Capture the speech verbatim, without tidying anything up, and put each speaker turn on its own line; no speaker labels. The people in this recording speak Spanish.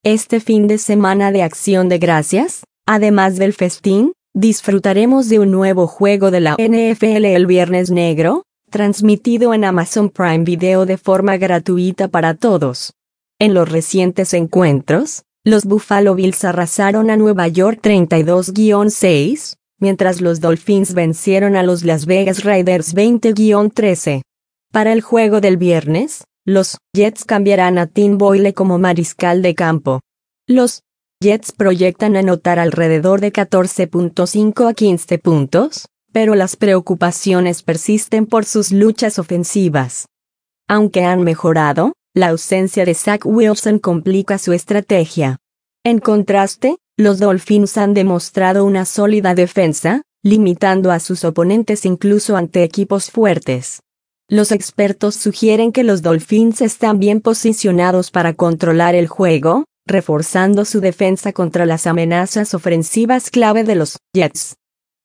Este fin de semana de Acción de Gracias, además del festín, disfrutaremos de un nuevo juego de la N F L el Viernes Negro, transmitido en Amazon Prime Video de forma gratuita para todos. En los recientes encuentros, los Buffalo Bills arrasaron a Nueva York treinta y dos a seis, mientras los Dolphins vencieron a los Las Vegas Raiders veinte a trece. Para el juego del viernes, los Jets cambiarán a Tim Boyle como mariscal de campo. Los Jets proyectan anotar alrededor de catorce punto cinco a quince puntos, pero las preocupaciones persisten por sus luchas ofensivas. Aunque han mejorado, la ausencia de Zach Wilson complica su estrategia. En contraste, los Dolphins han demostrado una sólida defensa, limitando a sus oponentes incluso ante equipos fuertes. Los expertos sugieren que los Dolphins están bien posicionados para controlar el juego, reforzando su defensa contra las amenazas ofensivas clave de los Jets.